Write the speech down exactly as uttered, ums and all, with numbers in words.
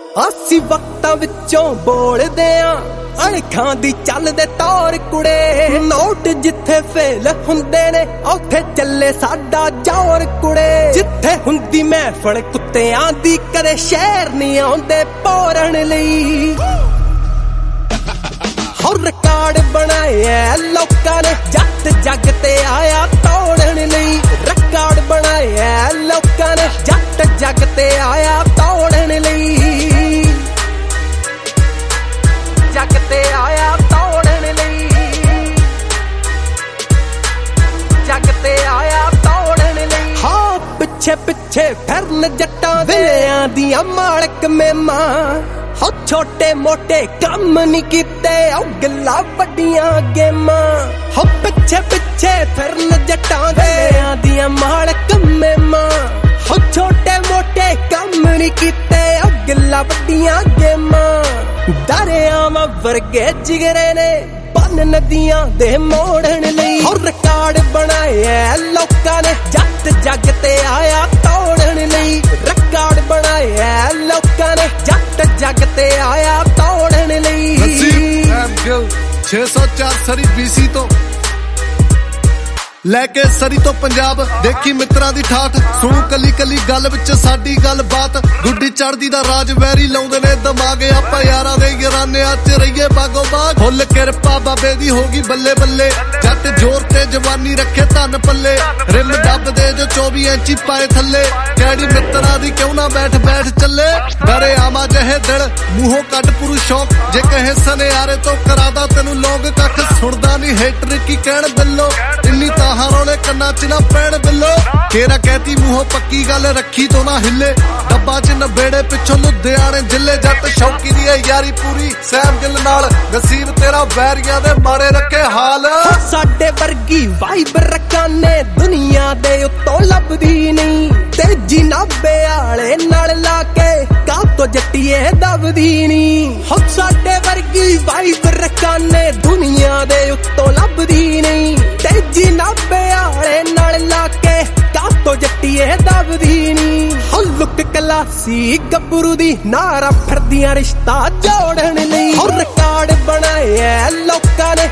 ਅਸੀਂ ਵਕਤਾਂ ਵਿੱਚੋਂ ਬੋਲਦੇ ਆਂ ਅਣਖਾਂ ਦੀ ਚੱਲਦੇ ਤੌਰ ਕੁੜੇ। ਨੋਟ ਜਿੱਥੇ ਫੇਲ ਹੁੰਦੇ ਨੇ ਉੱਥੇ ਚੱਲੇ ਸਾਡਾ ਜ਼ੋਰ ਕੁੜੇ। ਜਿੱਥੇ ਹੁੰਦੀ ਮਹਿਫਲ ਕੁੱਤਿਆਂ ਦੀ ਕਦੇ ਸ਼ਹਿਰ ਨਹੀਂ ਆਉਂਦੇ ਪੋਰਨ ਲਈ। ਹੋ ਰਿਕਾਰਡ ਬਣਾਇਆ ਲੋਕਾਂ ਨੇ ਜੱਟ ਜੱਗ ਤੇ ਆਇਆ ਤੋੜਨ ਲਈ। ਰਿਕਾਰਡ ਬਣਾਇਆ ਲੋਕਾਂ ਨੇ ਜੱਟ ਜੱਗ ਤੇ ਆਇਆ ਤੋੜਨ ਲਈ। ਜੱਗ ਤੇ ਆਇਆ ਤੋੜਨ ਲਈ। ਜੱਗ ਤੇ ਆਇਆ ਤੋੜਨ ਲਈ। ਹਾਂ ਪਿੱਛੇ ਪਿੱਛੇ ਫਿਰਨ ਜੱਟਾਂ ਵੇਲਿਆਂ ਦੀਆਂ ਮਾਲਕ ਮੇਮਾਂ। ਹੋ ਛੋਟੇ ਮੋਟੇ ਕੰਮ ਨਹੀਂ ਕੀਤੇ ਉਹ ਗੱਲਾਂ ਵੱਡੀਆਂ ਗੇਮਾਂ। ਹੋ ਪਿੱਛੇ ਪਿੱਛੇ ਫਿਰਨ ਜੱਟਾਂ ਵੇਲਿਆਂ ਦੀਆਂ ਮਾਲਕ ਮੇਮਾਂ। ਹੋ ਛੋਟੇ ਮੋਟੇ ਕੰਮ ਨਹੀਂ ਕੀਤੇ ਉਹ ਗੱਲਾਂ ਵੱਡੀਆਂ ਗੇਮਾਂ। ਦਰਿਆਵਾਂ ਵਰਗੇ ਜਿਗਰੇ ਨੇ ਬੰਨ ਨਦੀਆਂ ਦੇ ਮੋੜਨ ਲਈ। ਹੋ ਰਿਕਾਰਡ ਬਣਾਇਆ ਲੋਕਾਂ ਨੇ ਜੱਟ ਜੱਗ ਤੇ ਆਇਆ ਤੋੜਨ ਲਈ। ਰਿਕਾਰਡ ਬਣਾਇਆ ਲੋਕਾਂ ਨੇ ਜੱਟ ਜੱਗ ਤੇ ਆਇਆ ਤੋੜਨ ਲਈ। ਛੇ ਸੌ ਚਾਰ ਸਰੀ ਬੀਸੀ ਤੋਂ ਲੈ ਕੇ ਸਰੀ ਤੋਂ ਪੰਜਾਬ ਦੇਖੀ ਮਿੱਤਰਾਂ ਦੀ ਠਾਠ। ਸੁਣੂ ਕੱਲੀ ਕੱਲੀ ਗੱਲ ਵਿੱਚ ਸਾਡੀ ਗੱਲ ਬਾਤ। ਗੁੱਡੀ ਚੜਦੀ ਦਾ ਰਾਜ ਵੈਰੀ ਲਾਉਂਦੇ ਨੇ ਦਿਮਾਗ। ਆਪਾਂ ਯਾਰਾਂ ਦੇ ਯਾਰਾਨਿਆਂ ਚ ਰਹੀਏ ਬਾਗੋ ਬਾਗ। ਫੁੱਲ ਕਿਰਪਾ ਬਾਬੇ ਦੀ ਹੋਗੀ ਬੱਲੇ ਬੱਲੇ। ਜੱਟ ਜ਼ੋਰ ਤੇ ਜਵਾਨੀ ਰੱਖੇ ਧਨ ਪੱਲੇ। ਰਿਮ ਦੱਬਦੇ ਜੋ ਚੌਵੀ ਇੰਚੀ ਪਾਏ ਥੱਲੇ। ਕਿਹੜੀ ਮਿੱਤਰਾਂ ਦੀ ਕਿਉਂ ਨਾ ਬੈਠ ਬੈਠ ਚੱਲੇ। ਡਰੇ ਆਵਾਂ ਜਿਹੇ ਦਿਲ ਮੂੰਹੋਂ ਕੱਢ ਪੁਰੂ ਸ਼ੌਕ। ਜੇ ਕਹੇ ਸਨਿਆਰੇ ਤੋਂ ਕਰਾਦਾ ਤੈਨੂੰ ਲੋਕ ਕੱਖ ਸੁਣਦਾ ਨਹੀਂ ਹੇਟਰ ਕੀ ਕਹਿਣ ਬਿੱਲੋ। ਇੰਨੀ ਤਾਂ ਰੋਲੇ ਕੰਨਾਂ ਚ ਨਾ ਪੈਣ ਬਿੱਲੋ। ਕੇਰਾ ਕਹਿਤੀ ਮੂੰਹੋਂ ਪੱਕੀ ਗੱਲ ਰੱਖੀ ਤੋਂ ਨਾ ਹਿੱਲੇ। ਡੱਬਾ ਚ ਨਬੇੜੇ ਪਿੱਛੋਂ ਲੁਧਿਆਣੇ ਜ਼ਿਲ੍ਹੇ। ਜੱਟ ਸ਼ੌਕੀ ਦੀ ਯਾਰੀ ਪੂਰੀ ਸਹਿਮ ਗਿੱਲ ਨਾਲ। ਨਸੀਬ ਤੇਰਾ ਵੈਰੀਆਂ ਦੇ ਮਾਰੇ ਰੱਖੇ ਹਾਲ। ਸਾਡੇ ਵਰਗੀ ਵਾਈਬ ਰਕਾਨੇ ਦੁਨੀਆ ਦੇ ਉੱਤੋਂ ਲੱਭਦੀ ਨਹੀਂ। ਤੇਜੀ ਨਾਭੇ ਵਾਲੇ ਨਾਲ ਲਾ ਕੇ ਕਾਹ ਤੋਂ ਜੱਟੀਏ ਦਬਦੀ ਨਹੀਂ। ਹੋ ਸਾਡੇ ਵਰਗੀ ਵਾਈਬ ਰਕਾਨੇ ਦੁਨੀਆ ਦੇ ਉੱਤੋਂ ਲੱਭਦੀ ਨਹੀਂ। ਤੇਜੀ ਨਾਭੇ ਵਾਲੇ ਨਾਲ ਲਾ ਕੇ ਕਾਹ ਤੋਂ ਜੱਟੀਏ ਦਬਦੀ ਨਹੀਂ। ਹੋ ਲੁੱਕ ਕਲਾਸੀ ਗੱਭਰੂ ਦੀ ਨਾਰਾ ਫਿਰਦੀਆਂ ਰਿਸ਼ਤਾ ਜੋੜਨ ਲਈ। ਹੋ ਰਿਕਾਰਡ ਬਣਾਇਆ ਲੋਕਾਂ ਨੇ